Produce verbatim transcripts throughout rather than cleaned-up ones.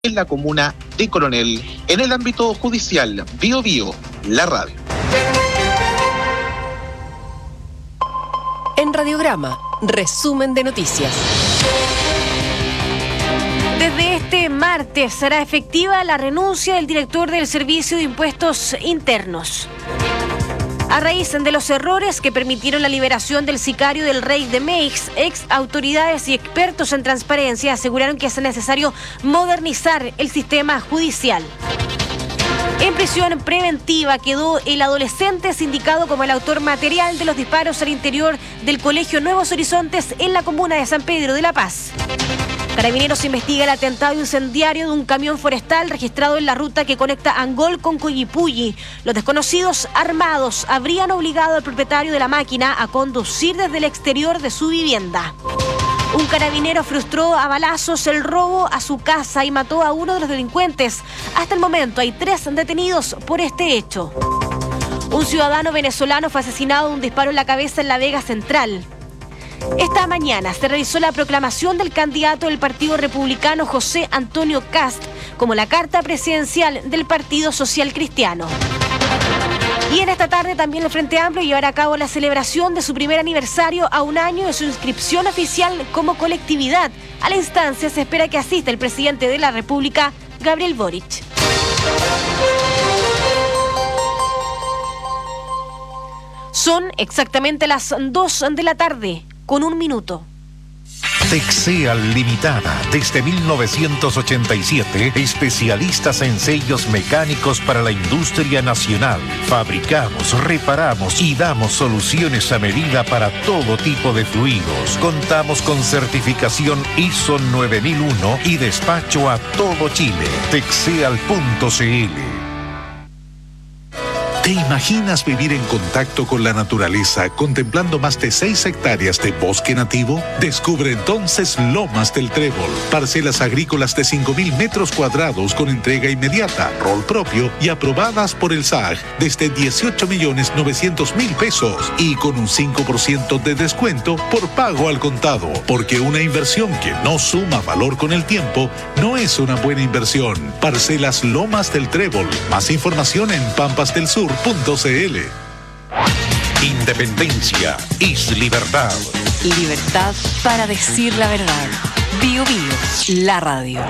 en la comuna de Coronel. En el ámbito judicial, Bio Bio, la radio. En Radiograma, resumen de noticias. Desde este martes será efectiva la renuncia del director del Servicio de Impuestos Internos. A raíz de los errores que permitieron la liberación del sicario del Rey de Meix, ex autoridades y expertos en transparencia aseguraron que es necesario modernizar el sistema judicial. En prisión preventiva quedó el adolescente sindicado como el autor material de los disparos al interior del Colegio Nuevos Horizontes en la comuna de San Pedro de la Paz. Carabineros investiga el atentado incendiario de un camión forestal registrado en la ruta que conecta Angol con Coyipulli. Los desconocidos armados habrían obligado al propietario de la máquina a conducir desde el exterior de su vivienda. Un carabinero frustró a balazos el robo a su casa y mató a uno de los delincuentes. Hasta el momento hay tres detenidos por este hecho. Un ciudadano venezolano fue asesinado de un disparo en la cabeza en La Vega Central. Esta mañana se realizó la proclamación del candidato del Partido Republicano José Antonio Kast como la carta presidencial del Partido Social Cristiano. Y en esta tarde también el Frente Amplio llevará a cabo la celebración de su primer aniversario a un año de su inscripción oficial como colectividad. A la instancia se espera que asista el presidente de la República, Gabriel Boric. Son exactamente las dos de la tarde. Con un minuto. Texeal Limitada, desde mil novecientos ochenta y siete, especialistas en sellos mecánicos para la industria nacional. Fabricamos, reparamos y damos soluciones a medida para todo tipo de fluidos. Contamos con certificación I S O nueve mil uno y despacho a todo Chile. Texeal punto c l. ¿Te imaginas vivir en contacto con la naturaleza contemplando más de seis hectáreas de bosque nativo? Descubre entonces Lomas del Trébol, parcelas agrícolas de cinco mil metros cuadrados con entrega inmediata, rol propio y aprobadas por el S A G desde dieciocho millones novecientos mil pesos y con un cinco por ciento de descuento por pago al contado, porque una inversión que no suma valor con el tiempo no es una buena inversión. Parcelas Lomas del Trébol. Más información en pampas del sur punto c l. Independencia es libertad. Libertad para decir la verdad. Bio Bio, la radio.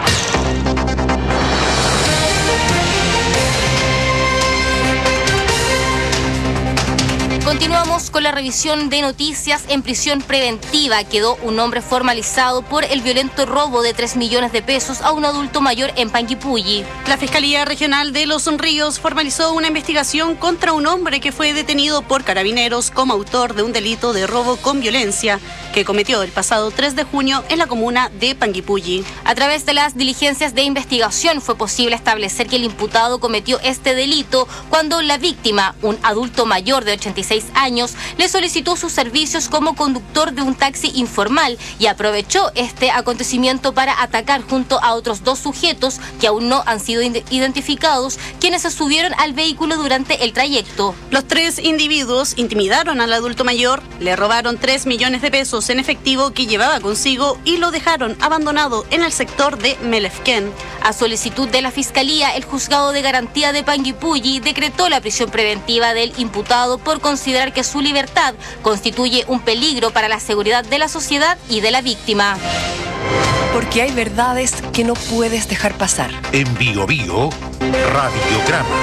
Continuamos con la revisión de noticias. En prisión preventiva quedó un hombre formalizado por el violento robo de tres millones de pesos a un adulto mayor en Panguipulli. La Fiscalía Regional de Los Ríos formalizó una investigación contra un hombre que fue detenido por carabineros como autor de un delito de robo con violencia que cometió el pasado tres de junio en la comuna de Panguipulli. A través de las diligencias de investigación fue posible establecer que el imputado cometió este delito cuando la víctima, un adulto mayor de ochenta y seis años, le solicitó sus servicios como conductor de un taxi informal y aprovechó este acontecimiento para atacar junto a otros dos sujetos que aún no han sido identificados, quienes se subieron al vehículo durante el trayecto. Los tres individuos intimidaron al adulto mayor, le robaron tres millones de pesos en efectivo que llevaba consigo y lo dejaron abandonado en el sector de Melefquén. A solicitud de la Fiscalía, el Juzgado de Garantía de Panguipulli decretó la prisión preventiva del imputado por considerar que su libertad constituye un peligro para la seguridad de la sociedad y de la víctima. Porque hay verdades que no puedes dejar pasar. En Bio Bio, Radiograma.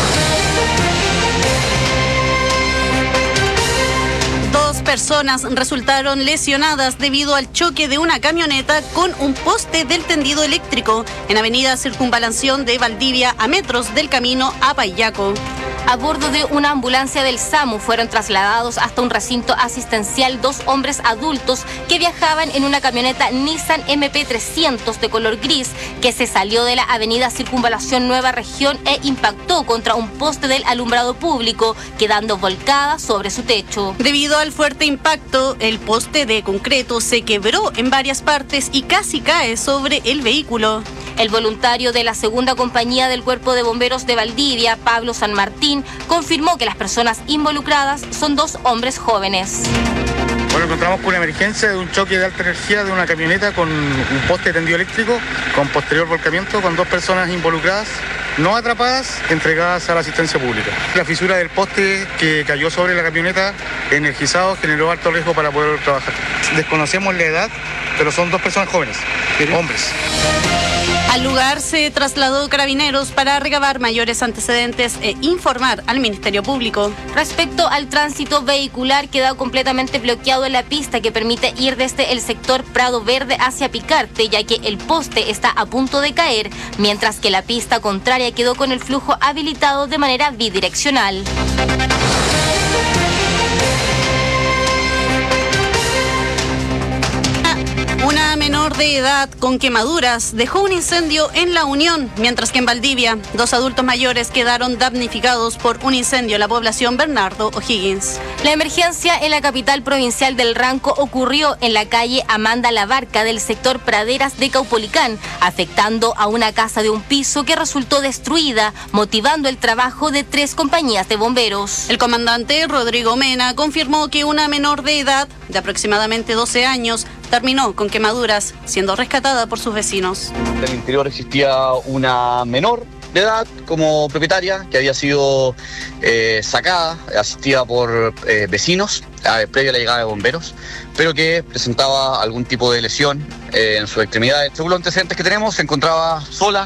Dos personas resultaron lesionadas debido al choque de una camioneta con un poste del tendido eléctrico en Avenida Circunvalación de Valdivia, a metros del camino a Payaco. A bordo de una ambulancia del SAMU fueron trasladados hasta un recinto asistencial dos hombres adultos que viajaban en una camioneta Nissan M P trescientos de color gris que se salió de la avenida Circunvalación Nueva Región e impactó contra un poste del alumbrado público, quedando volcada sobre su techo. Debido al fuerte impacto, el poste de concreto se quebró en varias partes y casi cae sobre el vehículo. El voluntario de la segunda compañía del Cuerpo de Bomberos de Valdivia, Pablo San Martín, confirmó que las personas involucradas son dos hombres jóvenes. Bueno, encontramos con una emergencia de un choque de alta energía de una camioneta con un poste tendido eléctrico con posterior volcamiento con dos personas involucradas, no atrapadas, entregadas a la asistencia pública. La fisura del poste que cayó sobre la camioneta energizado generó alto riesgo para poder trabajar. Desconocemos la edad, pero son dos personas jóvenes, hombres. Al lugar se trasladó Carabineros para recabar mayores antecedentes e informar al Ministerio Público. Respecto al tránsito vehicular, quedó completamente bloqueado en la pista que permite ir desde el sector Prado Verde hacia Picarte, ya que el poste está a punto de caer, mientras que la pista contraria quedó con el flujo habilitado de manera bidireccional. Una menor de edad con quemaduras dejó un incendio en La Unión, mientras que en Valdivia, dos adultos mayores quedaron damnificados por un incendio en la población Bernardo O'Higgins. La emergencia en la capital provincial del Ranco ocurrió en la calle Amanda Labarca del sector Praderas de Caupolicán, afectando a una casa de un piso que resultó destruida, motivando el trabajo de tres compañías de bomberos. El comandante Rodrigo Mena confirmó que una menor de edad, de aproximadamente doce años, terminó con quemaduras, siendo rescatada por sus vecinos. En el interior existía una menor de edad como propietaria que había sido eh, sacada, asistida por eh, vecinos eh, previo a la llegada de bomberos, pero que presentaba algún tipo de lesión eh, en sus extremidades. Según los antecedentes que tenemos, se encontraba sola.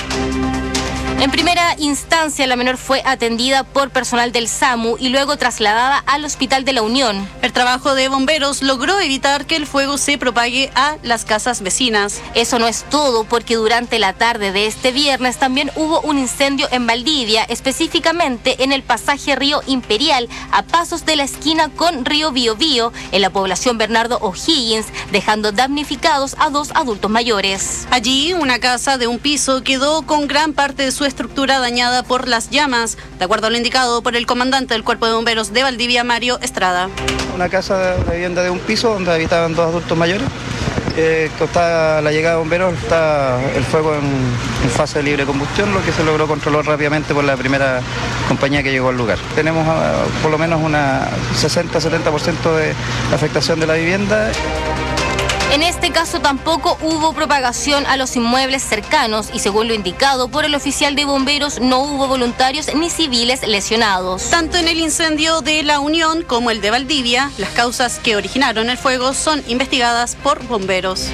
En primera instancia, la menor fue atendida por personal del SAMU y luego trasladada al Hospital de La Unión. El trabajo de bomberos logró evitar que el fuego se propague a las casas vecinas. Eso no es todo, porque durante la tarde de este viernes también hubo un incendio en Valdivia, específicamente en el pasaje Río Imperial, a pasos de la esquina con Río Biobío, en la población Bernardo O'Higgins, dejando damnificados a dos adultos mayores. Allí, una casa de un piso quedó con gran parte de su estructura dañada por las llamas, de acuerdo a lo indicado por el comandante del Cuerpo de Bomberos de Valdivia, Mario Estrada. Una casa de vivienda de un piso donde habitaban dos adultos mayores. Eh, está la llegada de bomberos, está el fuego en, en fase de libre combustión, lo que se logró controlar rápidamente por la primera compañía que llegó al lugar. Tenemos uh, por lo menos una sesenta a setenta por ciento de afectación de la vivienda. En este caso tampoco hubo propagación a los inmuebles cercanos y, según lo indicado por el oficial de bomberos, no hubo voluntarios ni civiles lesionados. Tanto en el incendio de La Unión como el de Valdivia, las causas que originaron el fuego son investigadas por bomberos.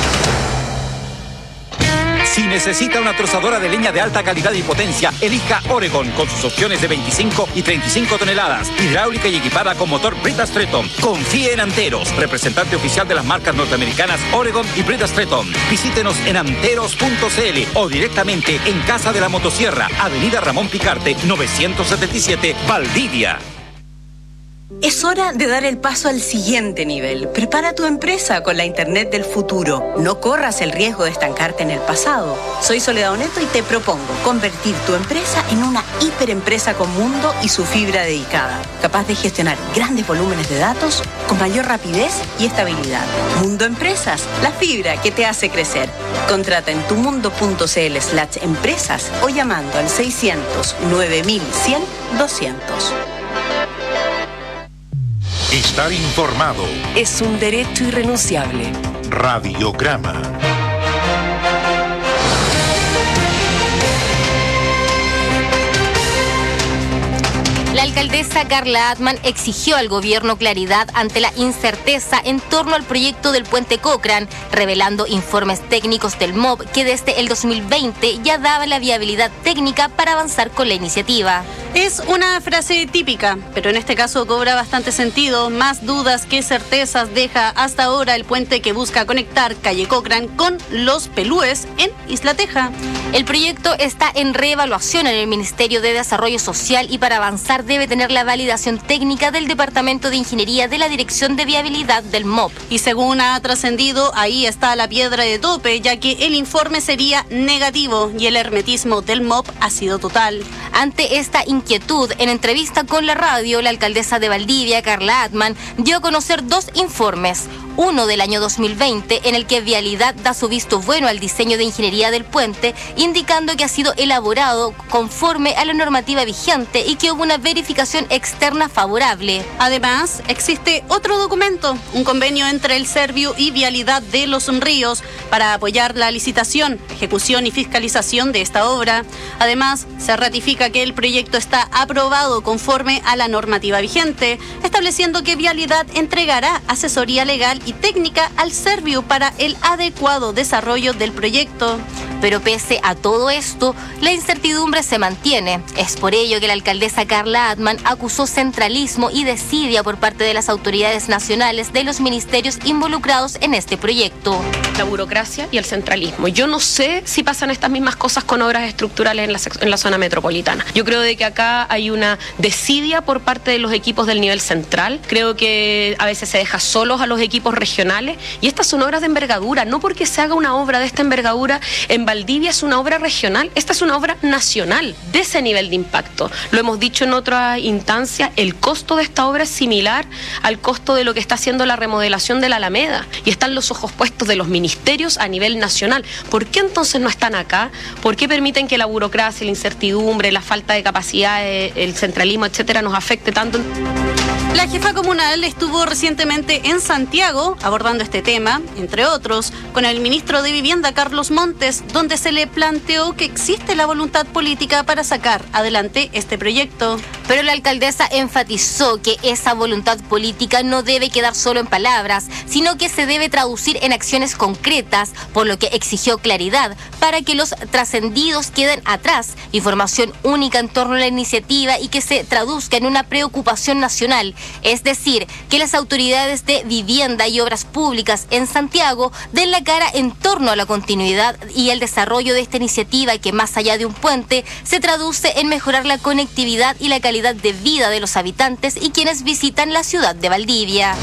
Si necesita una trozadora de leña de alta calidad y potencia, elija Oregon con sus opciones de veinticinco y treinta y cinco toneladas, hidráulica y equipada con motor Brita Stretton. Confíe en Anteros, representante oficial de las marcas norteamericanas Oregon y Brita Stretton. Visítenos en anteros punto c l o directamente en Casa de la Motosierra, Avenida Ramón Picarte, novecientos setenta y siete, Valdivia. Es hora de dar el paso al siguiente nivel. Prepara tu empresa con la Internet del futuro. No corras el riesgo de estancarte en el pasado. Soy Soledad Oneto y te propongo convertir tu empresa en una hiperempresa con mundo y su fibra dedicada, capaz de gestionar grandes volúmenes de datos con mayor rapidez y estabilidad. Mundo Empresas, la fibra que te hace crecer. Contrata en tumundo punto c l slash empresas o llamando al seiscientos nueve mil cien doscientos. Estar informado es un derecho irrenunciable. Radiograma. La alcaldesa Carla Atman exigió al gobierno claridad ante la incerteza en torno al proyecto del puente Cochrane, revelando informes técnicos del M O B que desde el dos mil veinte ya daban la viabilidad técnica para avanzar con la iniciativa. Es una frase típica, pero en este caso cobra bastante sentido. Más dudas que certezas deja hasta ahora el puente que busca conectar calle Cochrane con Los Pelúes en Isla Teja. El proyecto está en reevaluación en el Ministerio de Desarrollo Social y para avanzar debe tener la validación técnica del Departamento de Ingeniería de la Dirección de Viabilidad del M O B. Y según ha trascendido, ahí está la piedra de tope, ya que el informe sería negativo y el hermetismo del M O B ha sido total. Ante esta inquietud, en entrevista con la radio, la alcaldesa de Valdivia, Carla Atman, dio a conocer dos informes. Uno del año dos mil veinte, en el que Vialidad da su visto bueno al diseño de ingeniería del puente, indicando que ha sido elaborado conforme a la normativa vigente y que hubo una verificación externa favorable. Además, existe otro documento, un convenio entre el Serviu y Vialidad de Los Ríos para apoyar la licitación, ejecución y fiscalización de esta obra. Además, se ratifica que el proyecto está aprobado conforme a la normativa vigente, estableciendo que Vialidad entregará asesoría legal y técnica al Serviu para el adecuado desarrollo del proyecto. Pero pese a todo esto, la incertidumbre se mantiene. Es por ello que la alcaldesa Carla Atman acusó centralismo y desidia por parte de las autoridades nacionales de los ministerios involucrados en este proyecto. La burocracia y el centralismo. Yo no sé si pasan estas mismas cosas con obras estructurales en la, en la zona metropolitana. Yo creo de que acá hay una desidia por parte de los equipos del nivel central. Creo que a veces se deja solos a los equipos regionales, y estas son obras de envergadura. No porque se haga una obra de esta envergadura en Valdivia es una obra regional, esta es una obra nacional de ese nivel de impacto. Lo hemos dicho en otras instancias, el costo de esta obra es similar al costo de lo que está haciendo la remodelación de la Alameda, y están los ojos puestos de los ministerios a nivel nacional. ¿Por qué entonces no están acá? ¿Por qué permiten que la burocracia, la incertidumbre, la falta de capacidad, el centralismo, etcétera, nos afecte tanto? La jefa comunal estuvo recientemente en Santiago abordando este tema, entre otros, con el ministro de Vivienda, Carlos Montes, donde se le planteó que existe la voluntad política para sacar adelante este proyecto. Pero la alcaldesa enfatizó que esa voluntad política no debe quedar solo en palabras, sino que se debe traducir en acciones concretas, por lo que exigió claridad para que los trascendidos queden atrás, información única en torno a la iniciativa y que se traduzca en una preocupación nacional. Es decir, que las autoridades de vivienda y obras públicas en Santiago den la cara en torno a la continuidad y el desarrollo de esta iniciativa, que más allá de un puente se traduce en mejorar la conectividad y la calidad de vida de los habitantes y quienes visitan la ciudad de Valdivia.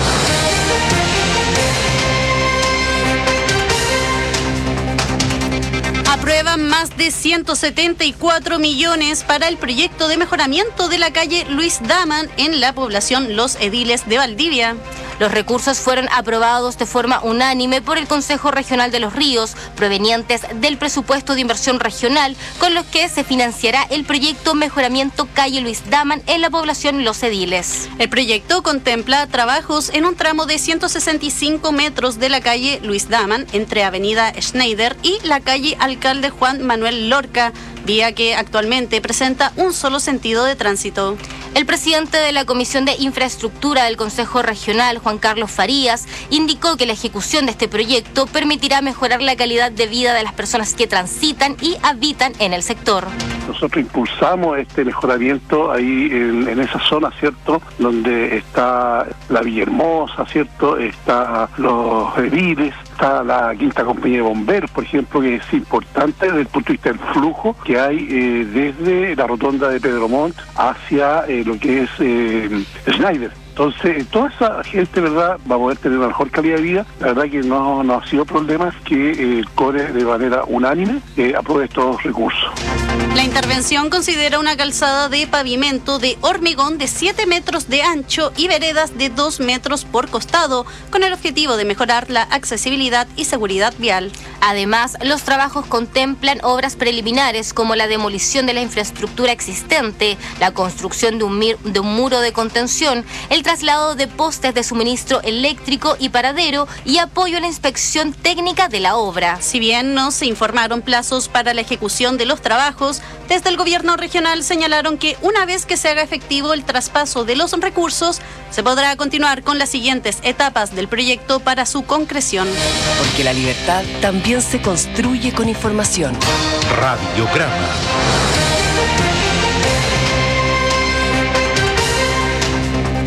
Aprueban más de ciento setenta y cuatro millones para el proyecto de mejoramiento de la calle Luis Daman en la población Los Ediles de Valdivia. Los recursos fueron aprobados de forma unánime por el Consejo Regional de los Ríos, provenientes del presupuesto de inversión regional, con los que se financiará el proyecto Mejoramiento Calle Luis Daman en la población Los Ediles. El proyecto contempla trabajos en un tramo de ciento sesenta y cinco metros de la calle Luis Daman entre Avenida Schneider y la calle Alcalde Juan Manuel Lorca, vía que actualmente presenta un solo sentido de tránsito. El presidente de la Comisión de Infraestructura del Consejo Regional, Juan Carlos Farías, indicó que la ejecución de este proyecto permitirá mejorar la calidad de vida de las personas que transitan y habitan en el sector. Nosotros impulsamos este mejoramiento ahí en, en esa zona, ¿cierto?, donde está la Villahermosa, ¿cierto?, está los Ediles, está la Quinta Compañía de Bomberos, por ejemplo, que es importante desde el punto de vista del flujo que hay eh, desde la rotonda de Pedro Montt hacia eh, lo que es eh, Schneider. Entonces, toda esa gente, ¿verdad?, va a poder tener una mejor calidad de vida. La verdad que no, no ha sido problema que eh, el CORE de manera unánime eh, apruebe estos recursos. La intervención considera una calzada de pavimento de hormigón de siete metros de ancho y veredas de dos metros por costado, con el objetivo de mejorar la accesibilidad y seguridad vial. Además, los trabajos contemplan obras preliminares como la demolición de la infraestructura existente, la construcción de un, mir- de un muro de contención, el traslado de postes de suministro eléctrico y paradero y apoyo a la inspección técnica de la obra. Si bien no se informaron plazos para la ejecución de los trabajos, desde el gobierno regional señalaron que una vez que se haga efectivo el traspaso de los recursos, se podrá continuar con las siguientes etapas del proyecto para su concreción. Porque la libertad también se construye con información. Radiograma. Tras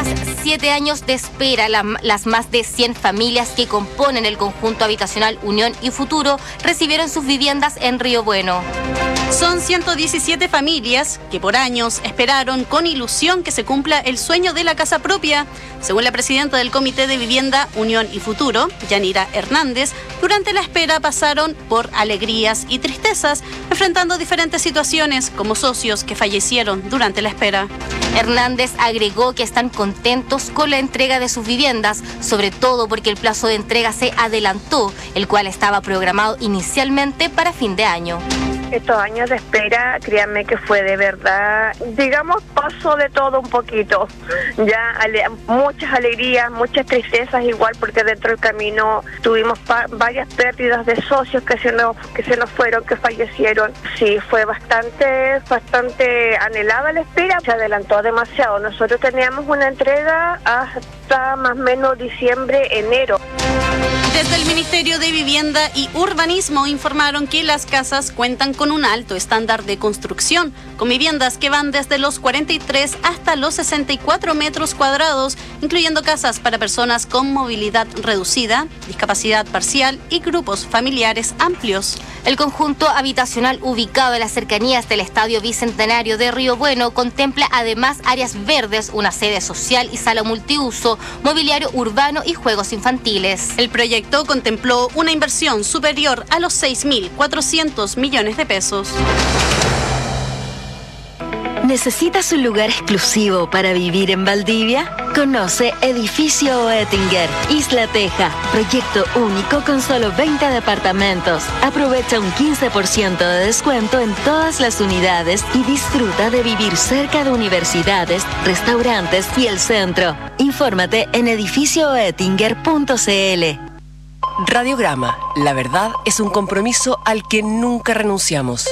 Tras siete años de espera, la, las más de cien familias que componen el conjunto habitacional Unión y Futuro recibieron sus viviendas en Río Bueno. Son ciento diecisiete familias que por años esperaron con ilusión que se cumpla el sueño de la casa propia. Según la presidenta del Comité de Vivienda Unión y Futuro, Yanira Hernández, durante la espera pasaron por alegrías y tristezas, enfrentando diferentes situaciones como socios que fallecieron durante la espera. Hernández agregó que están contentos con la entrega de sus viviendas, sobre todo porque el plazo de entrega se adelantó, el cual estaba programado inicialmente para fin de año. Estos años de espera, créanme que fue de verdad, digamos, pasó de todo un poquito. Ya ale, muchas alegrías, muchas tristezas igual, porque dentro del camino tuvimos pa- varias pérdidas de socios que se nos que se nos fueron, que fallecieron. Sí, fue bastante, bastante anhelada la espera. Se adelantó demasiado. Nosotros teníamos una entrega hasta más o menos diciembre, enero. Desde el Ministerio de Vivienda y Urbanismo informaron que las casas cuentan con un alto estándar de construcción, con viviendas que van desde los cuarenta y tres hasta los sesenta y cuatro metros cuadrados, incluyendo casas para personas con movilidad reducida, discapacidad parcial y grupos familiares amplios. El conjunto habitacional ubicado en las cercanías del Estadio Bicentenario de Río Bueno contempla además áreas verdes, una sede social y sala multiuso, mobiliario urbano y juegos infantiles. El proyecto contempló una inversión superior a los seis mil cuatrocientos millones de pesos. ¿Necesitas un lugar exclusivo para vivir en Valdivia? Conoce Edificio Oettinger, Isla Teja, proyecto único con solo veinte departamentos. Aprovecha un quince por ciento de descuento en todas las unidades y disfruta de vivir cerca de universidades, restaurantes y el centro. Infórmate en edificio oettinger punto c l. Radiograma. La verdad es un compromiso al que nunca renunciamos.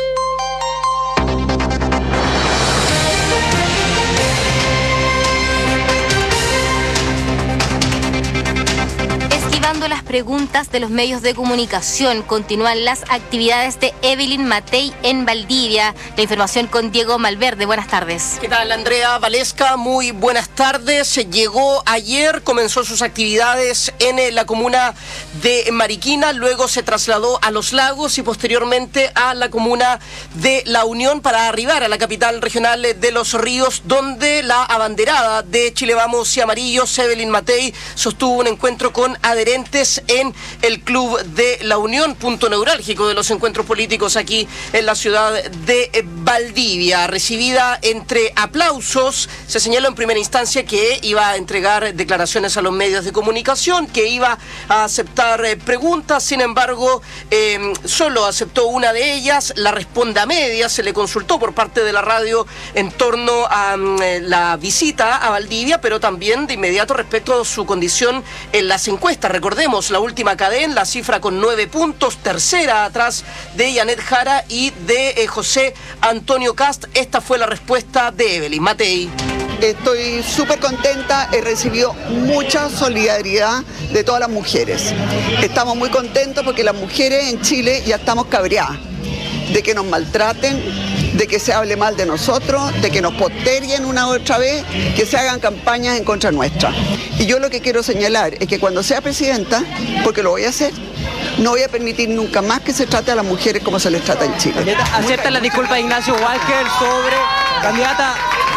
Las preguntas de los medios de comunicación, continúan las actividades de Evelyn Matei en Valdivia. La información con Diego Malverde. Buenas tardes. ¿Qué tal, Andrea Valesca? Muy buenas tardes. Llegó ayer, comenzó sus actividades en la comuna de Mariquina, luego se trasladó a Los Lagos y posteriormente a la comuna de La Unión para arribar a la capital regional de Los Ríos, donde la abanderada de Chile Vamos y Amarillos, Evelyn Matei, sostuvo un encuentro con adherentes en el Club de La Unión, punto neurálgico de los encuentros políticos aquí en la ciudad de Valdivia. Recibida entre aplausos, se señaló en primera instancia que iba a entregar declaraciones a los medios de comunicación, que iba a aceptar eh, preguntas. Sin embargo, eh, solo aceptó una de ellas, la responde a medias. Se le consultó por parte de la radio en torno a eh, la visita a Valdivia, pero también de inmediato respecto a su condición en las encuestas. Recordemos la última cadena, la cifra con nueve puntos, tercera atrás de Janet Jara y de eh, José Antonio Cast. Esta fue la respuesta de Evelyn Matei. Estoy súper contenta, he recibido mucha solidaridad de todas las mujeres. Estamos muy contentos porque las mujeres en Chile ya estamos cabreadas de que nos maltraten, de que se hable mal de nosotros, de que nos posterguen una u otra vez, que se hagan campañas en contra nuestra. Y yo lo que quiero señalar es que cuando sea presidenta, porque lo voy a hacer, no voy a permitir nunca más que se trate a las mujeres como se les trata en Chile. ¿Acepta la disculpa de Ignacio Walker sobre candidata?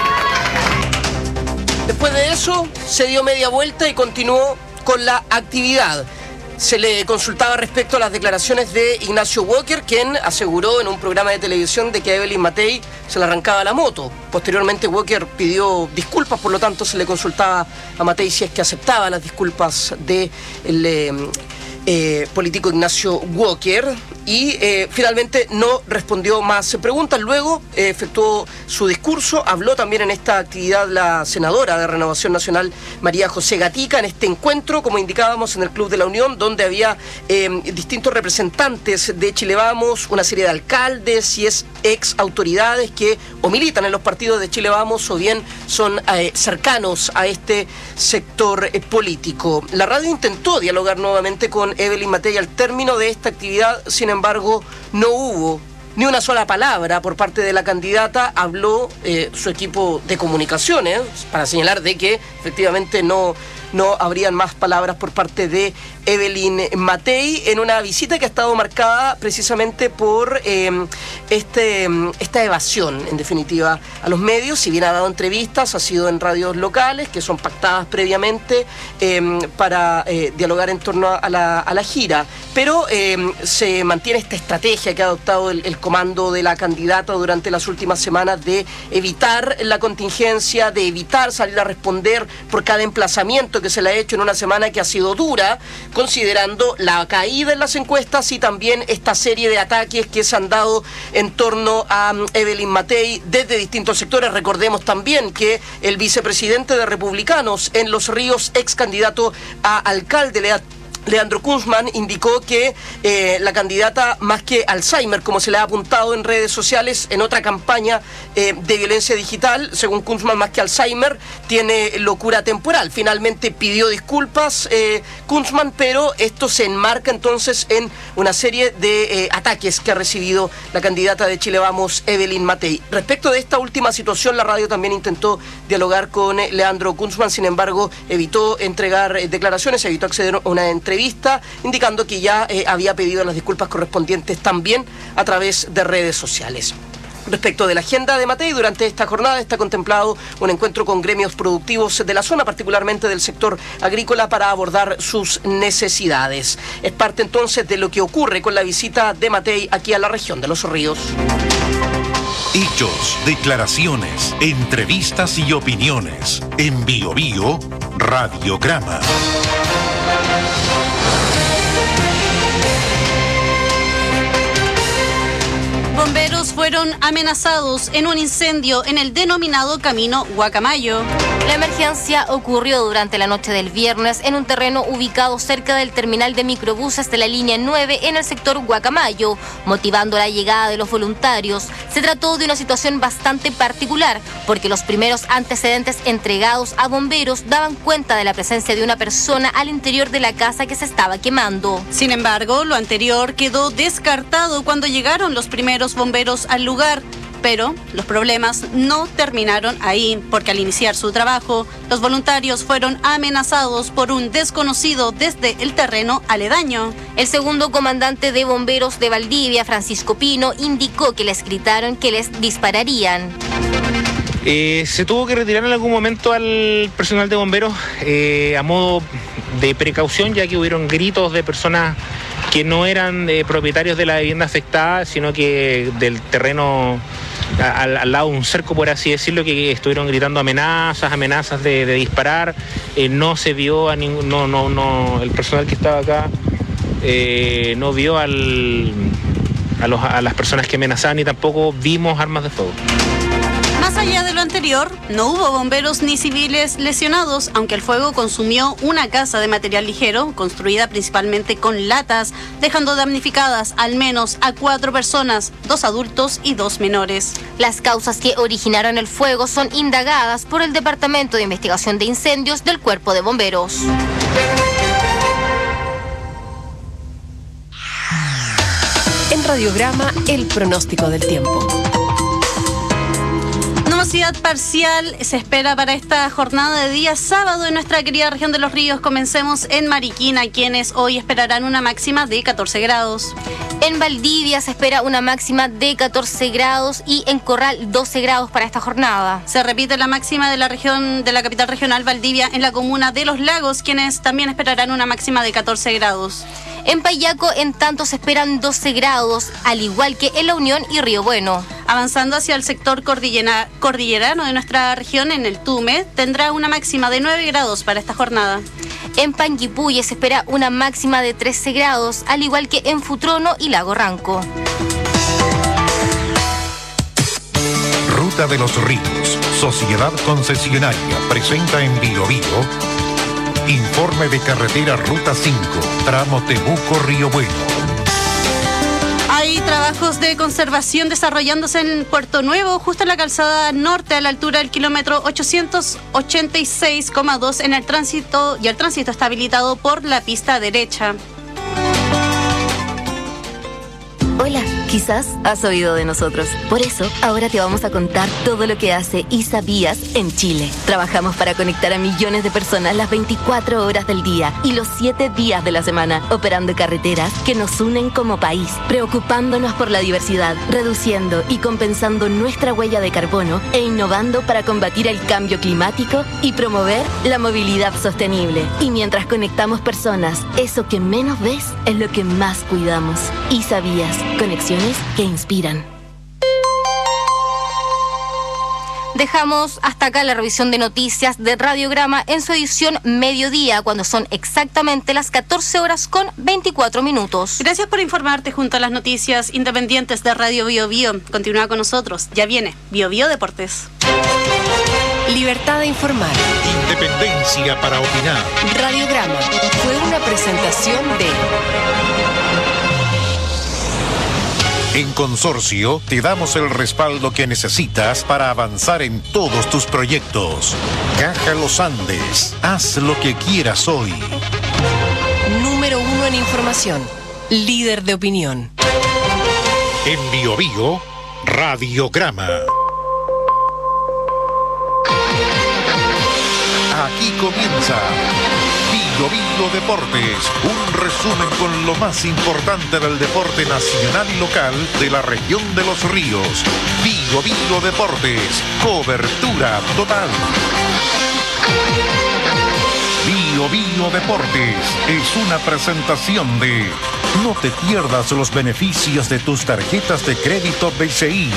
Después de eso, se dio media vuelta y continuó con la actividad. Se le consultaba respecto a las declaraciones de Ignacio Walker, quien aseguró en un programa de televisión de que a Evelyn Matei se le arrancaba la moto. Posteriormente Walker pidió disculpas, por lo tanto se le consultaba a Matei si es que aceptaba las disculpas del de eh, político Ignacio Walker. Y eh, finalmente no respondió más preguntas. Luego eh, efectuó su discurso. Habló también en esta actividad la senadora de Renovación Nacional, María José Gatica, en este encuentro, como indicábamos, en el Club de la Unión, donde había eh, distintos representantes de Chile Vamos, una serie de alcaldes y es ex autoridades que o militan en los partidos de Chile Vamos o bien son eh, cercanos a este sector eh, político. La radio intentó dialogar nuevamente con Evelyn Matei al término de esta actividad. Sin embargo, no hubo ni una sola palabra por parte de la candidata. Habló eh, su equipo de comunicaciones para señalar de que efectivamente no, no habrían más palabras por parte de Evelyn Matei, en una visita que ha estado marcada precisamente por eh, este, esta evasión, en definitiva, a los medios. Si bien ha dado entrevistas, ha sido en radios locales que son pactadas previamente eh, para eh, dialogar en torno a la, a la gira, pero eh, se mantiene esta estrategia que ha adoptado el, el comando de la candidata durante las últimas semanas de evitar la contingencia, de evitar salir a responder por cada emplazamiento que se le ha hecho en una semana que ha sido dura, considerando la caída en las encuestas y también esta serie de ataques que se han dado en torno a Evelyn Matei desde distintos sectores. Recordemos también que el vicepresidente de Republicanos en Los Ríos, ex candidato a alcalde, Lea Leandro Kunzman, indicó que eh, la candidata, más que Alzheimer, como se le ha apuntado en redes sociales en otra campaña eh, de violencia digital, según Kunzman, más que Alzheimer, tiene locura temporal. Finalmente pidió disculpas eh, Kunzman, pero esto se enmarca entonces en una serie de eh, ataques que ha recibido la candidata de Chile Vamos, Evelyn Matei. Respecto de esta última situación, la radio también intentó dialogar con eh, Leandro Kunzman, sin embargo, evitó entregar eh, declaraciones, evitó acceder a una entrevista, indicando que ya eh, había pedido las disculpas correspondientes también a través de redes sociales. Respecto de la agenda de Matei, durante esta jornada está contemplado un encuentro con gremios productivos de la zona, particularmente del sector agrícola, para abordar sus necesidades. Es parte entonces de lo que ocurre con la visita de Matei aquí a la región de Los Ríos. Hechos, declaraciones, entrevistas y opiniones. En Bio Bio, Radiograma. Bomberos fueron amenazados en un incendio en el denominado Camino Guacamayo. La emergencia ocurrió durante la noche del viernes en un terreno ubicado cerca del terminal de microbuses de la línea nueve en el sector Guacamayo, motivando la llegada de los voluntarios. Se trató de una situación bastante particular, porque los primeros antecedentes entregados a bomberos daban cuenta de la presencia de una persona al interior de la casa que se estaba quemando. Sin embargo, lo anterior quedó descartado cuando llegaron los primeros bomberos al lugar. Pero los problemas no terminaron ahí, porque al iniciar su trabajo, los voluntarios fueron amenazados por un desconocido desde el terreno aledaño. El segundo comandante de bomberos de Valdivia, Francisco Pino, indicó que les gritaron que les dispararían. Eh, se tuvo que retirar en algún momento al personal de bomberos eh, a modo de precaución, ya que hubieron gritos de personas que no eran eh, propietarios de la vivienda afectada, sino que del terreno al, al lado de un cerco, por así decirlo, que estuvieron gritando amenazas, amenazas de, de disparar. Eh, no se vio a ningún, no, no, no, el personal que estaba acá eh, no vio al, a, los, a las personas que amenazaban, y tampoco vimos armas de fuego. Más allá de lo anterior, no hubo bomberos ni civiles lesionados, aunque el fuego consumió una casa de material ligero, construida principalmente con latas, dejando damnificadas al menos a cuatro personas, dos adultos y dos menores. Las causas que originaron el fuego son indagadas por el Departamento de Investigación de Incendios del Cuerpo de Bomberos. En Radiograma, el pronóstico del tiempo. Nubosidad parcial se espera para esta jornada de día sábado en nuestra querida región de Los Ríos. Comencemos en Mariquina, quienes hoy esperarán una máxima de catorce grados. En Valdivia se espera una máxima de catorce grados y en Corral doce grados para esta jornada. Se repite la máxima de la región de la capital regional Valdivia en la comuna de Los Lagos, quienes también esperarán una máxima de catorce grados. En Payaco, en tanto, se esperan doce grados, al igual que en La Unión y Río Bueno. Avanzando hacia el sector cordillera, cordillerano de nuestra región, en el Tume, tendrá una máxima de nueve grados para esta jornada. En Panguipulli se espera una máxima de trece grados, al igual que en Futrono y Lago Ranco. Ruta de los Ríos, Sociedad Concesionaria, presenta en Bio Bio informe de carretera Ruta cinco, tramo Temuco-Río Bueno. Hay trabajos de conservación desarrollándose en Puerto Nuevo, justo en la calzada norte, a la altura del kilómetro ochocientos ochenta y seis coma dos en el tránsito, y el tránsito está habilitado por la pista derecha. Hola, Quizás has oído de nosotros. Por eso, ahora te vamos a contar todo lo que hace ISA Vías en Chile. Trabajamos para conectar a millones de personas las veinticuatro horas del día y los siete días de la semana, operando carreteras que nos unen como país, preocupándonos por la diversidad, reduciendo y compensando nuestra huella de carbono e innovando para combatir el cambio climático y promover la movilidad sostenible. Y mientras conectamos personas, eso que menos ves es lo que más cuidamos. ISA Vías, conexiones que inspiran. Dejamos hasta acá la revisión de noticias de Radiograma en su edición mediodía, cuando son exactamente las catorce horas con veinticuatro minutos. Gracias por informarte junto a las noticias independientes de Radio Bio Bio. Continúa con nosotros. Ya viene Bio Bio Deportes. Libertad de informar. Independencia para opinar. Radiograma fue una presentación de... En Consorcio te damos el respaldo que necesitas para avanzar en todos tus proyectos. Caja Los Andes, haz lo que quieras hoy. Número uno en información, líder de opinión. En Bio Bio, Radiograma. Aquí comienza Bio Bio Deportes, un resumen con lo más importante del deporte nacional y local de la región de Los Ríos. Bio Bio Deportes, cobertura total. Bio Bio Deportes es una presentación de... No te pierdas los beneficios de tus tarjetas de crédito B C I.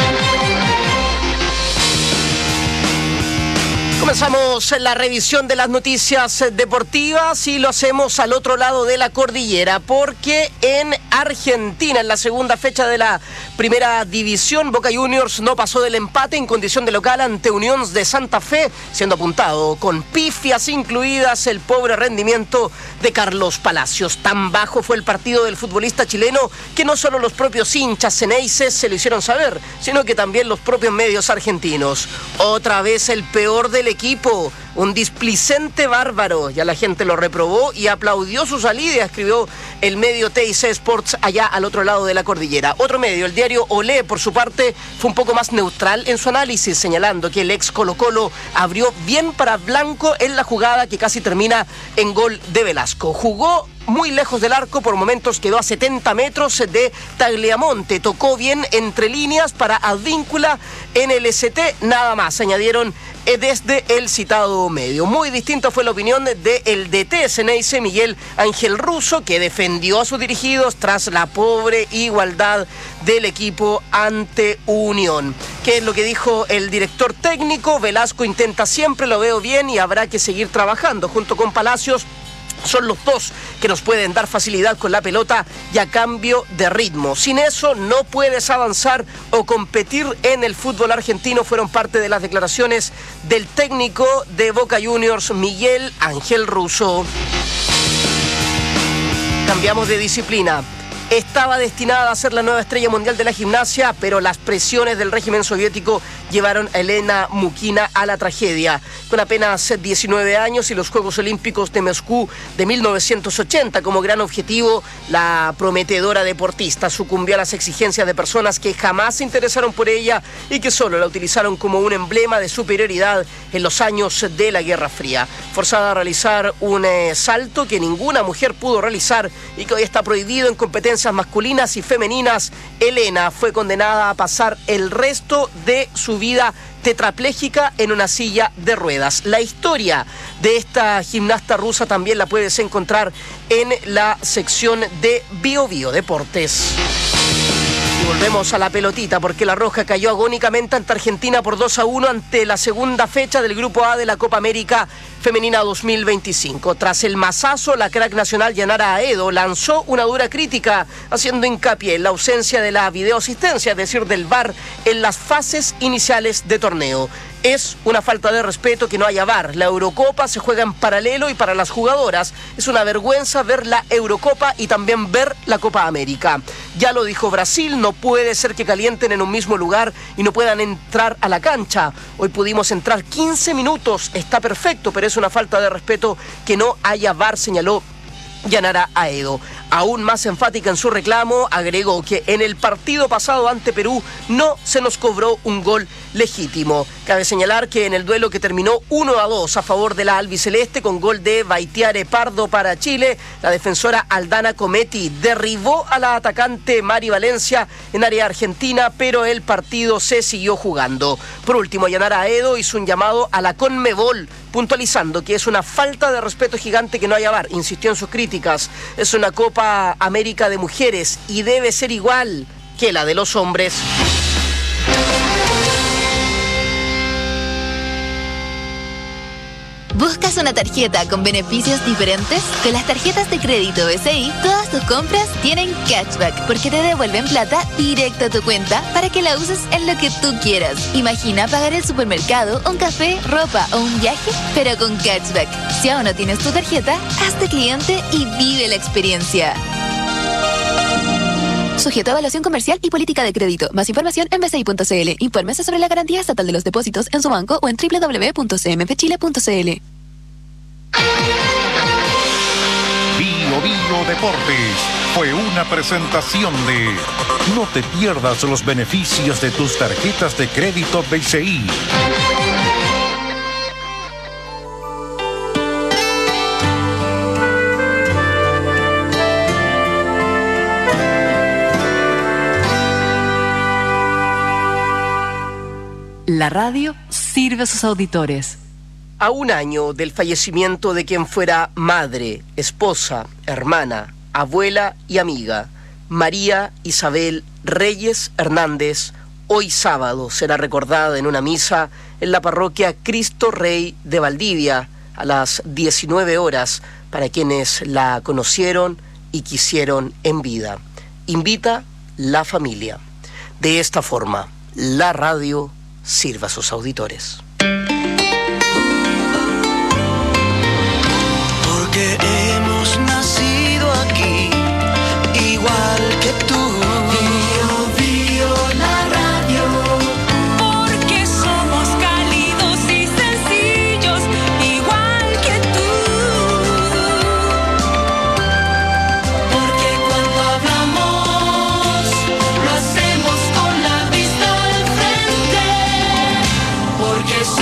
Comenzamos la revisión de las noticias deportivas y lo hacemos al otro lado de la cordillera, porque en Argentina, en la segunda fecha de la primera división, Boca Juniors no pasó del empate en condición de local ante Unión de Santa Fe, siendo apuntado con pifias incluidas el pobre rendimiento de Carlos Palacios. Tan bajo fue el partido del futbolista chileno que no solo los propios hinchas ceneices se lo hicieron saber, sino que también los propios medios argentinos. Otra vez el peor del equipo, un displicente bárbaro. Ya la gente lo reprobó y aplaudió su salida, escribió el medio T I C Sports allá al otro lado de la cordillera. Otro medio, el diario Olé, por su parte, fue un poco más neutral en su análisis, señalando que el ex Colo Colo abrió bien para Blanco en la jugada que casi termina en gol de Velasco. Jugó muy lejos del arco, por momentos quedó a setenta metros de Tagliamonte, tocó bien entre líneas para Advíncula en el S T, nada más, añadieron desde el citado medio. Muy distinta fue la opinión del D T Ceneice, Miguel Ángel Russo, que defendió a sus dirigidos tras la pobre igualdad del equipo ante Unión. ¿Qué es lo que dijo el director técnico? Velasco intenta siempre, lo veo bien y habrá que seguir trabajando junto con Palacios. Son los dos que nos pueden dar facilidad con la pelota y a cambio de ritmo. Sin eso no puedes avanzar o competir en el fútbol argentino, fueron parte de las declaraciones del técnico de Boca Juniors, Miguel Ángel Russo. Cambiamos de disciplina. Estaba destinada a ser la nueva estrella mundial de la gimnasia, pero las presiones del régimen soviético llevaron a Elena Mukina a la tragedia. Con apenas diecinueve años y los Juegos Olímpicos de Moscú de mil novecientos ochenta como gran objetivo, la prometedora deportista sucumbió a las exigencias de personas que jamás se interesaron por ella y que solo la utilizaron como un emblema de superioridad en los años de la Guerra Fría. Forzada a realizar un eh, salto que ninguna mujer pudo realizar y que hoy está prohibido en competencias masculinas y femeninas, Elena fue condenada a pasar el resto de su vida tetrapléjica en una silla de ruedas. La historia de esta gimnasta rusa también la puedes encontrar en la sección de Bio Bio Deportes. Y volvemos a la pelotita, porque la Roja cayó agónicamente ante Argentina por dos a uno ante la segunda fecha del Grupo A de la Copa América Femenina dos mil veinticinco. Tras el masazo, la crack nacional Yanara Aedo lanzó una dura crítica, haciendo hincapié en la ausencia de la videoasistencia, es decir, del V A R, en las fases iniciales de torneo. Es una falta de respeto que no haya V A R. La Eurocopa se juega en paralelo y para las jugadoras es una vergüenza ver la Eurocopa y también ver la Copa América. Ya lo dijo Brasil, no puede ser que calienten en un mismo lugar y no puedan entrar a la cancha. Hoy pudimos entrar quince minutos, está perfecto, pero es una falta de respeto que no haya V A R, señaló Yanara Aedo. Aún más enfática en su reclamo, agregó que en el partido pasado ante Perú no se nos cobró un gol legítimo. Cabe señalar que en el duelo que terminó uno a dos a favor de la albiceleste con gol de Baitiare Pardo para Chile, la defensora Aldana Cometti derribó a la atacante Mari Valencia en área argentina, pero el partido se siguió jugando. Por último, Yanara Aedo hizo un llamado a la Conmebol, puntualizando que es una falta de respeto gigante que no haya V A R. Insistió en sus críticas. Es una Copa América de mujeres y debe ser igual que la de los hombres. ¿Buscas una tarjeta con beneficios diferentes? Con las tarjetas de crédito B C I, todas tus compras tienen cashback porque te devuelven plata directo a tu cuenta para que la uses en lo que tú quieras. Imagina pagar el supermercado, un café, ropa o un viaje, pero con cashback. Si aún no tienes tu tarjeta, hazte cliente y vive la experiencia. Sujeto a evaluación comercial y política de crédito. Más información en b c i punto c l. Infórmese sobre la garantía estatal de los depósitos en su banco o en doble u doble u doble u punto c m f chile punto c l. Bio Bio Deportes fue una presentación de... No te pierdas los beneficios de tus tarjetas de crédito B C I. La radio sirve a sus auditores. A un año del fallecimiento de quien fuera madre, esposa, hermana, abuela y amiga, María Isabel Reyes Hernández, hoy sábado será recordada en una misa en la parroquia Cristo Rey de Valdivia a las diecinueve horas para quienes la conocieron y quisieron en vida. Invita la familia. De esta forma, la radio sirva a sus auditores. Porque hemos nacido aquí, igual que tú. Bio, bio, la radio. Porque somos cálidos y sencillos, igual que tú. Porque cuando hablamos, lo hacemos con la vista al frente. Porque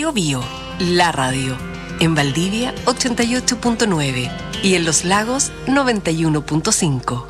Bio Bio, la radio. En Valdivia, ochenta y ocho punto nueve. Y en Los Lagos, noventa y uno punto cinco.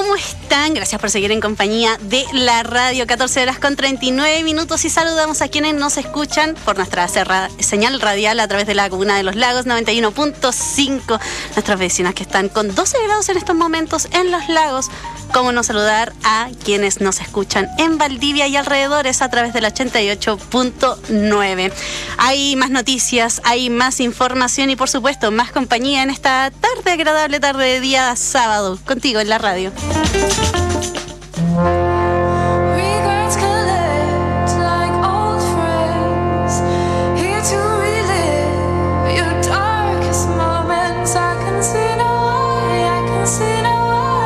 ¿Cómo están? Gracias por seguir en compañía de la radio. catorce horas con treinta y nueve minutos y saludamos a quienes nos escuchan por nuestra serra- señal radial a través de la Comuna de los Lagos noventa y uno punto cinco. Nuestras vecinas que están con doce grados en estos momentos en los lagos. Cómo no saludar a quienes nos escuchan en Valdivia y alrededores a través del ochenta y ocho punto nueve. Hay más noticias, hay más información y por supuesto más compañía en esta tarde, agradable tarde de día sábado, contigo en la radio. Regrets collect like old friends, here to relive your darkest moments. I can see no way, I can see no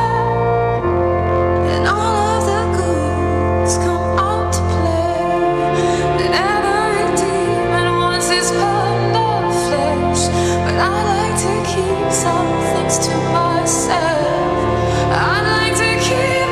way, and all of the ghouls come out to play. And every demon wants his pound of flesh, but I like to keep some things to myself. I like to keep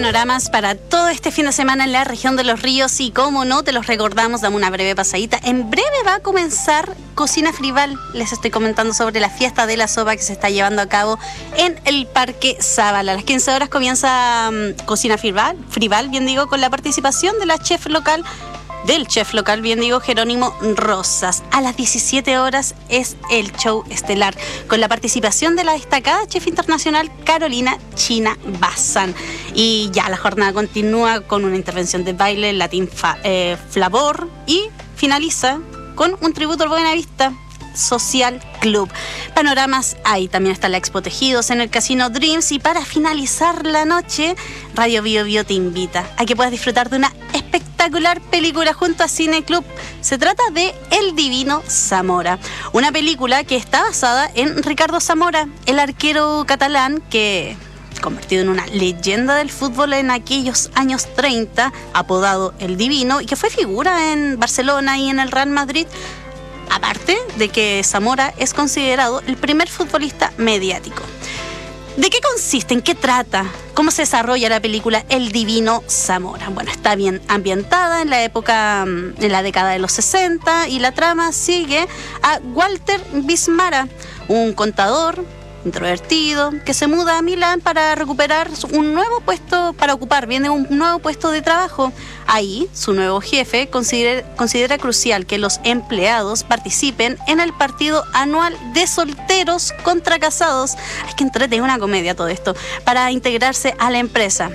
panoramas para todo este fin de semana en la región de Los Ríos y como no, te los recordamos, damos una breve pasadita. En breve va a comenzar Cocina Frival. Les estoy comentando sobre la fiesta de la sopa que se está llevando a cabo en el Parque Zabala. A las quince horas comienza um, Cocina Frival, Frival, bien digo, con la participación de la chef local del chef local, bien digo, Jerónimo Rosas. A las diecisiete horas es el show estelar, con la participación de la destacada chef internacional Carolina China Bazán. Y ya la jornada continúa con una intervención de baile, Latin fa, eh, Flavor, y finaliza con un tributo al Buenavista Social Club. Panoramas hay, también está la Expo Tejidos en el Casino Dreams, y para finalizar la noche, Radio Bio Bio te invita a que puedas disfrutar de una espectacular película junto a Cine Club. Se trata de El Divino Zamora, una película que está basada en Ricardo Zamora, el arquero catalán que, convertido en una leyenda del fútbol en aquellos años treinta, apodado El Divino, y que fue figura en Barcelona y en el Real Madrid. Aparte de que Zamora es considerado el primer futbolista mediático. ¿De qué consiste? ¿En qué trata? ¿Cómo se desarrolla la película El Divino Zamora? Bueno, está bien ambientada en la época, en la década de los sesenta, y la trama sigue a Walter Bismara, un contador introvertido que se muda a Milán para recuperar un nuevo puesto, para ocupar bien un nuevo puesto de trabajo. Ahí, su nuevo jefe considera, considera crucial que los empleados participen en el partido anual de solteros contra casados. Hay que entretener una comedia todo esto, para integrarse a la empresa.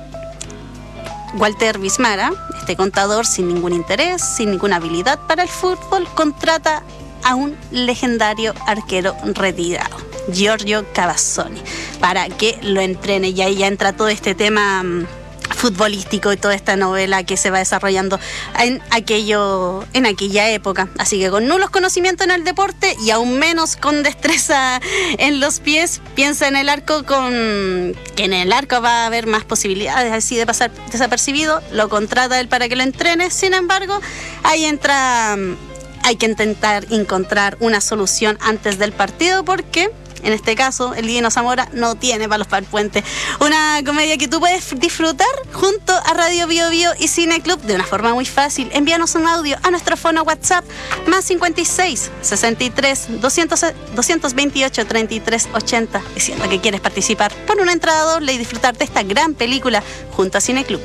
Walter Bismara, este contador sin ningún interés, sin ninguna habilidad para el fútbol, contrata a un legendario arquero retirado, Giorgio Cavazzoni, para que lo entrene. Y ahí ya entra todo este tema um, futbolístico y toda esta novela que se va desarrollando en aquello, en aquella época. Así que con nulos conocimientos en el deporte y aún menos con destreza en los pies, piensa en el arco, con que en el arco va a haber más posibilidades así de pasar desapercibido. Lo contrata él para que lo entrene. Sin embargo, ahí entra, um, hay que intentar encontrar una solución antes del partido, porque en este caso, El Divino Zamora no tiene palos para el puente. Una comedia que tú puedes disfrutar junto a Radio Bio Bio y Cine Club de una forma muy fácil. Envíanos un audio a nuestro fono WhatsApp más cincuenta y seis, sesenta y tres, doscientos, doscientos veintiocho, treinta y tres ochenta, diciendo que quieres participar por una entrada doble y disfrutar de esta gran película junto a Cine Club.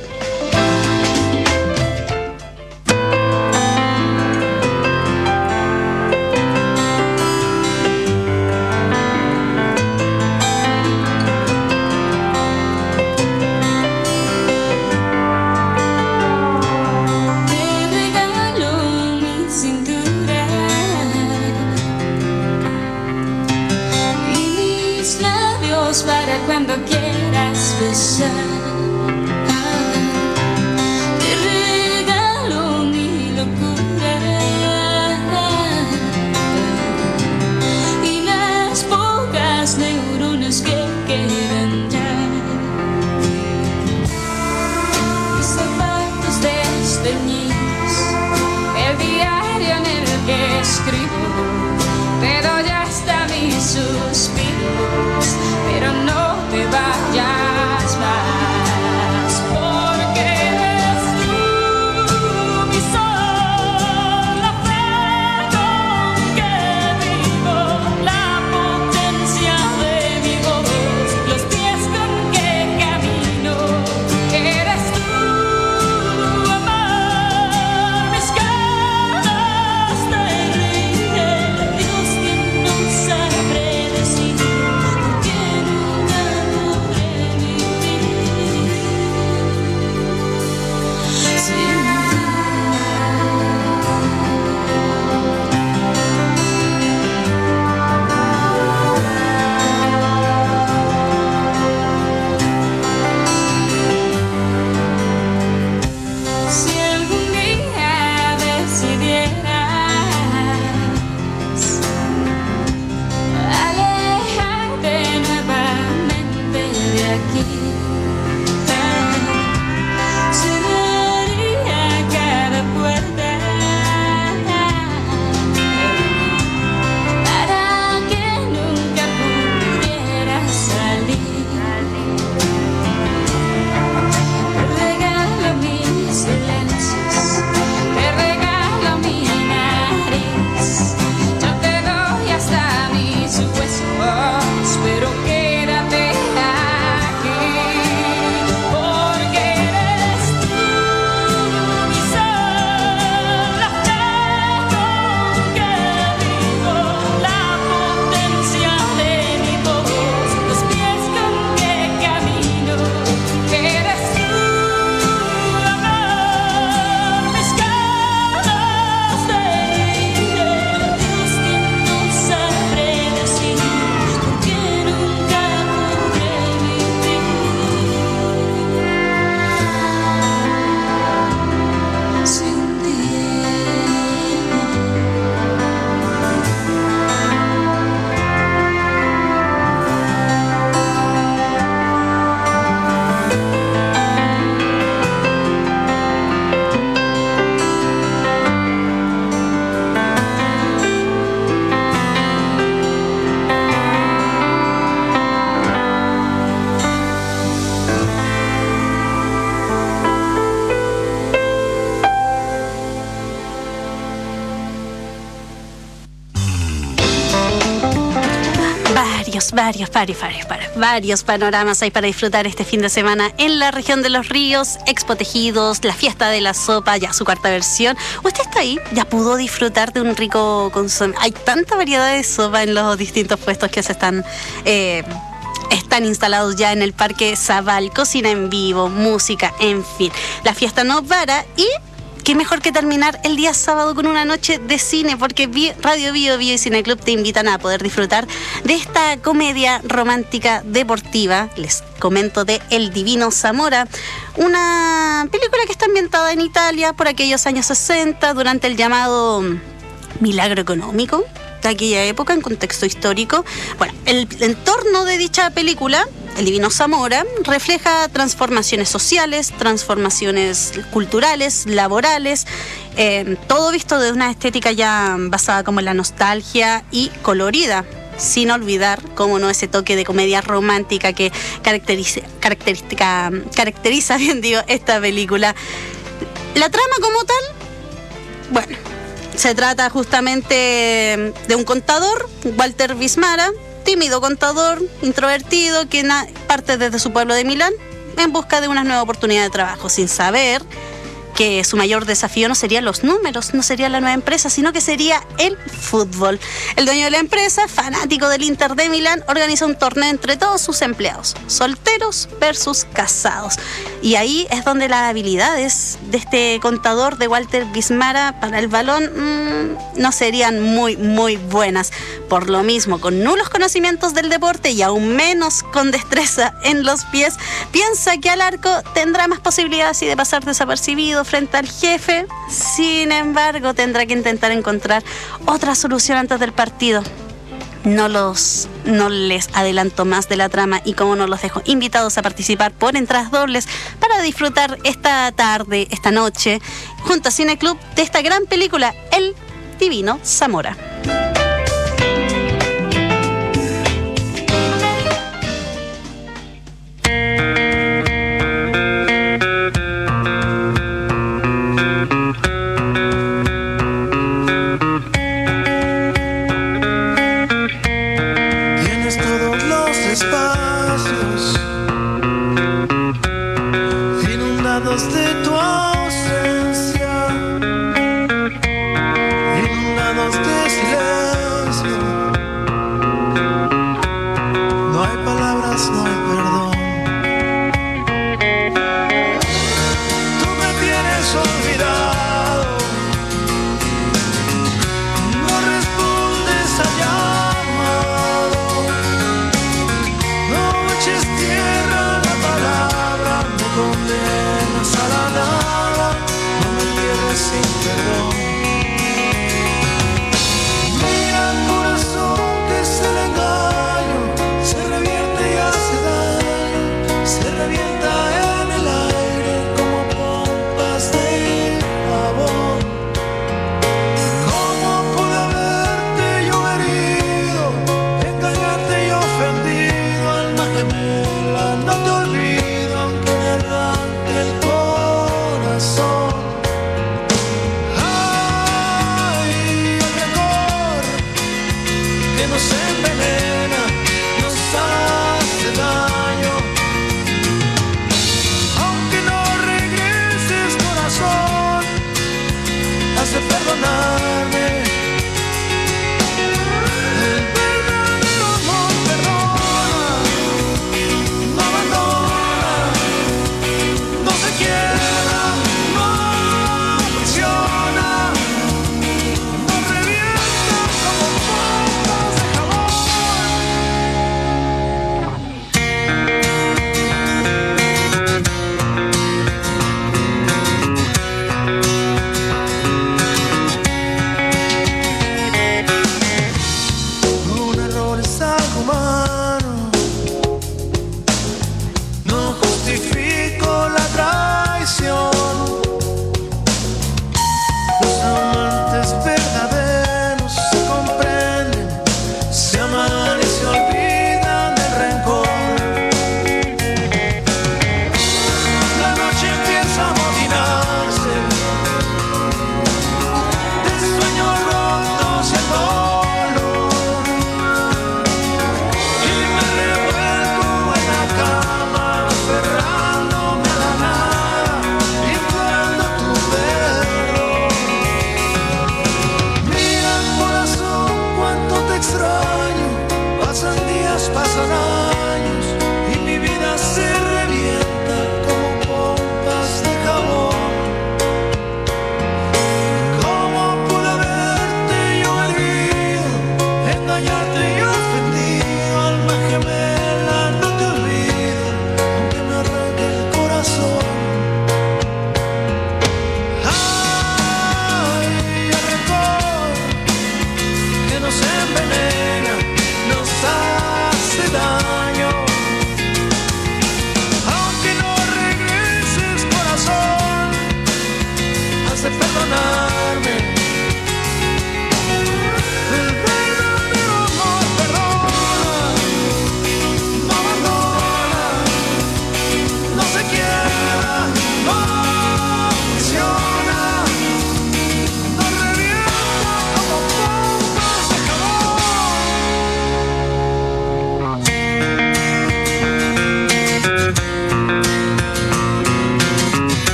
Para cuando quieras besar, te regalo mi locura y las pocas neuronas que quedan ya. Mis zapatos desteñidos, el diario en el que escribo, te doy hasta mis suspiros. Pero no te vayas más. varios, varios, varios, varios, varios, varios panoramas hay para disfrutar este fin de semana en la región de Los Ríos, Expo Tejidos, la fiesta de la sopa, ya su cuarta versión. ¿Usted está ahí? ¿Ya pudo disfrutar de un rico consomé? Hay tanta variedad de sopa en los distintos puestos que se están... Eh, Están instalados ya en el Parque Zabal, cocina en vivo, música, en fin. La fiesta no para y qué mejor que terminar el día sábado con una noche de cine, porque Radio Bio Bio y Cineclub te invitan a poder disfrutar de esta comedia romántica deportiva. Les comento de El Divino Zamora, una película que está ambientada en Italia por aquellos años sesenta, durante el llamado milagro económico de aquella época, en contexto histórico. Bueno, el entorno de dicha película, El Divino Zamora, refleja transformaciones sociales, transformaciones culturales, laborales, eh, todo visto desde una estética ya basada como en la nostalgia y colorida, sin olvidar, como no, ese toque de comedia romántica que caracteriza, característica, caracteriza bien digo, esta película. La trama como tal, bueno, se trata justamente de un contador, Walter Bismara, tímido contador, introvertido, que parte desde su pueblo de Milán en busca de una nueva oportunidad de trabajo, sin saber que su mayor desafío no serían los números, no sería la nueva empresa, sino que sería el fútbol. El dueño de la empresa, fanático del Inter de Milán, organiza un torneo entre todos sus empleados, solteros versus casados. Y ahí es donde las habilidades de este contador de Walter Bismara para el balón mmm, no serían muy, muy buenas. Por lo mismo, con nulos conocimientos del deporte y aún menos con destreza en los pies, piensa que al arco tendrá más posibilidades de pasar desapercibido frente al jefe. Sin embargo, tendrá que intentar encontrar otra solución antes del partido. No los no les adelanto más de la trama y como no los dejo invitados a participar por entradas dobles para disfrutar esta tarde, esta noche, junto a Cineclub, de esta gran película, El Divino Zamora. De tu ausencia, inundados de silencio.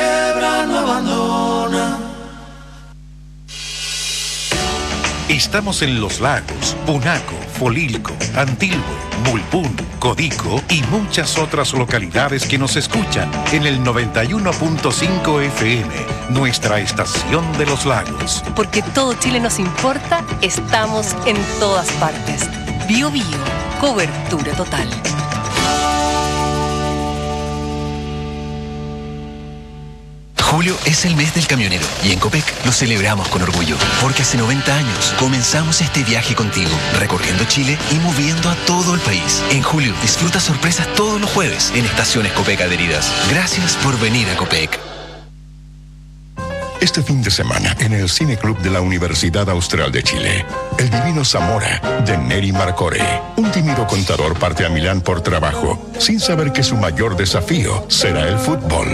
quiebra, no abandona. Estamos en Los Lagos, Punaco, Folilco, Antilhue, Mulpún, Codico y muchas otras localidades que nos escuchan en el noventa y uno punto cinco F M, nuestra estación de Los Lagos. Porque todo Chile nos importa, estamos en todas partes. Bio Bio, cobertura total. Julio es el mes del camionero y en Copec lo celebramos con orgullo, porque hace noventa años comenzamos este viaje contigo, recorriendo Chile y moviendo a todo el país. En julio disfruta sorpresas todos los jueves en estaciones Copec adheridas. Gracias por venir a Copec. Este fin de semana, en el Cine Club de la Universidad Austral de Chile, El Divino Zamora, de Neri Marcore. Un tímido contador parte a Milán por trabajo, sin saber que su mayor desafío será el fútbol.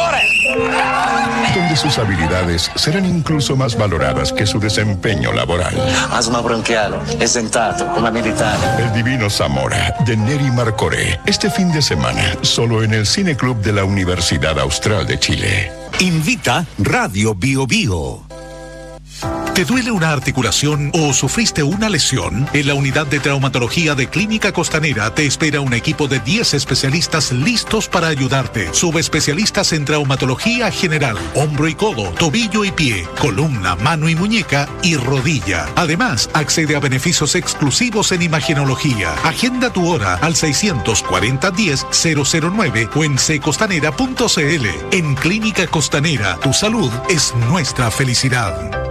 Donde sus habilidades serán incluso más valoradas que su desempeño laboral. Asma bronquiale, esentato, come militare. El Divino Zamora, de Neri Marcore. Este fin de semana, solo en el Cine Club de la Universidad Austral de Chile. Invita Radio Bio Bio. ¿Te duele una articulación o sufriste una lesión? En la unidad de traumatología de Clínica Costanera te espera un equipo de diez especialistas listos para ayudarte. Subespecialistas en traumatología general, hombro y codo, tobillo y pie, columna, mano y muñeca y rodilla. Además, accede a beneficios exclusivos en imagenología. Agenda tu hora al seiscientos cuarenta diez cero cero nueve o en c costanera punto c l. En Clínica Costanera, tu salud es nuestra felicidad.